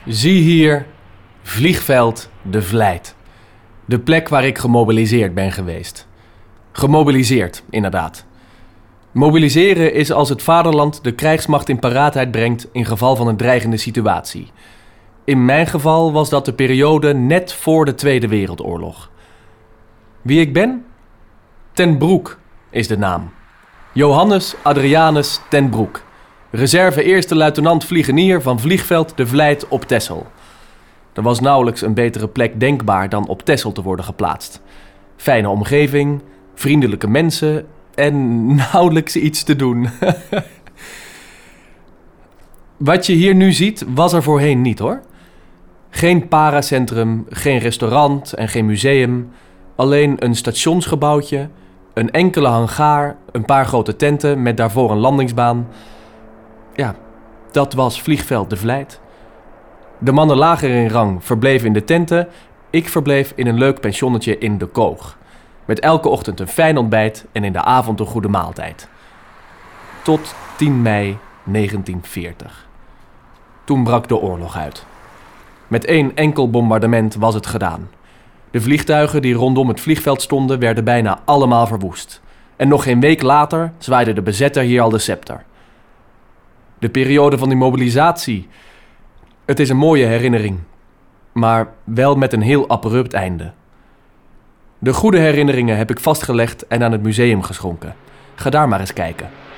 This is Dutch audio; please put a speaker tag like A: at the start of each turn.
A: Zie hier vliegveld De Vlijt. De plek waar ik gemobiliseerd ben geweest. Gemobiliseerd, inderdaad. Mobiliseren is als het vaderland de krijgsmacht in paraatheid brengt in geval van een dreigende situatie. In mijn geval was dat de periode net voor de Tweede Wereldoorlog. Wie ik ben? Ten Broek is de naam. Johannes Adrianus ten Broek. Reserve eerste luitenant vliegenier van vliegveld De Vlijt op Texel. Er was nauwelijks een betere plek denkbaar dan op Texel te worden geplaatst. Fijne omgeving, vriendelijke mensen en nauwelijks iets te doen. Wat je hier nu ziet, was er voorheen niet hoor. Geen paracentrum, geen restaurant en geen museum. Alleen een stationsgebouwtje, een enkele hangaar, een paar grote tenten met daarvoor een landingsbaan. Ja, dat was vliegveld De Vlijt. De mannen lager in rang verbleven in de tenten. Ik verbleef in een leuk pensionnetje in De Koog. Met elke ochtend een fijn ontbijt en in de avond een goede maaltijd. Tot 10 mei 1940. Toen brak de oorlog uit. Met 1 enkel bombardement was het gedaan. De vliegtuigen die rondom het vliegveld stonden werden bijna allemaal verwoest. En nog geen week later zwaaide de bezetter hier al de scepter. De periode van die mobilisatie. Het is een mooie herinnering. Maar wel met een heel abrupt einde. De goede herinneringen heb ik vastgelegd en aan het museum geschonken. Ga daar maar eens kijken.